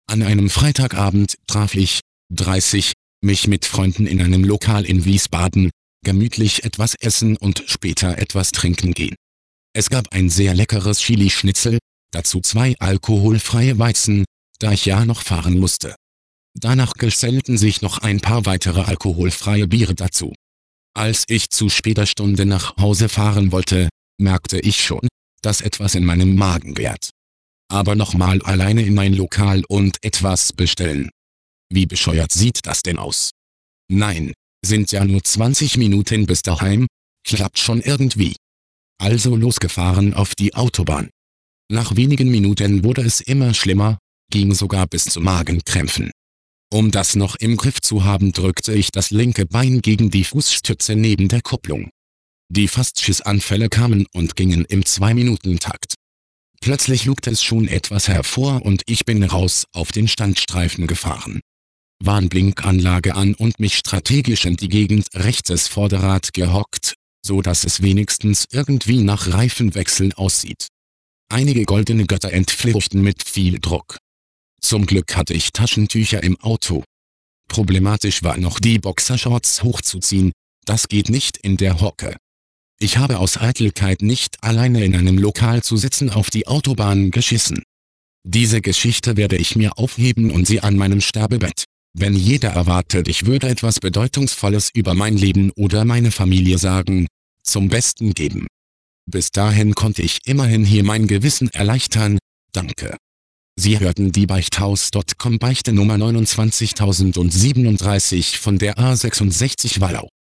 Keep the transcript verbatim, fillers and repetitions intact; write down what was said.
An einem Freitagabend traf ich, dreißig, mich mit Freunden in einem Lokal in Wiesbaden, gemütlich etwas essen und später etwas trinken gehen. Es gab ein sehr leckeres Chili-Schnitzel, dazu zwei alkoholfreie Weizen, da ich ja noch fahren musste. Danach gesellten sich noch ein paar weitere alkoholfreie Biere dazu. Als ich zu später Stunde nach Hause fahren wollte, merkte ich schon, dass etwas in meinem Magen gärt. Aber nochmal alleine in ein Lokal und etwas bestellen. Wie bescheuert sieht das denn aus? Nein, sind ja nur zwanzig Minuten bis daheim, klappt schon irgendwie. Also losgefahren auf die Autobahn. Nach wenigen Minuten wurde es immer schlimmer, ging sogar bis zu Magenkrämpfen. Um das noch im Griff zu haben, drückte ich das linke Bein gegen die Fußstütze neben der Kupplung. Die fast Schissanfälle kamen und gingen im Zwei-Minuten-Takt. Plötzlich lugte es schon etwas hervor und ich bin raus auf den Standstreifen gefahren. Warnblinkanlage an und mich strategisch in die Gegend rechts des Vorderrad gehockt, so dass es wenigstens irgendwie nach Reifenwechsel aussieht. Einige goldene Götter entfleuchten mit viel Druck. Zum Glück hatte ich Taschentücher im Auto. Problematisch war noch die Boxershorts hochzuziehen, das geht nicht in der Hocke. Ich habe aus Eitelkeit nicht alleine in einem Lokal zu sitzen auf die Autobahn geschissen. Diese Geschichte werde ich mir aufheben und sie an meinem Sterbebett, wenn jeder erwartet, ich würde etwas Bedeutungsvolles über mein Leben oder meine Familie sagen, zum Besten geben. Bis dahin konnte ich immerhin hier mein Gewissen erleichtern, danke. Sie hörten die Beichthaus Punkt com Beichte Nummer neunundzwanzigtausendsiebenunddreißig von der A sechsundsechzig Wallau.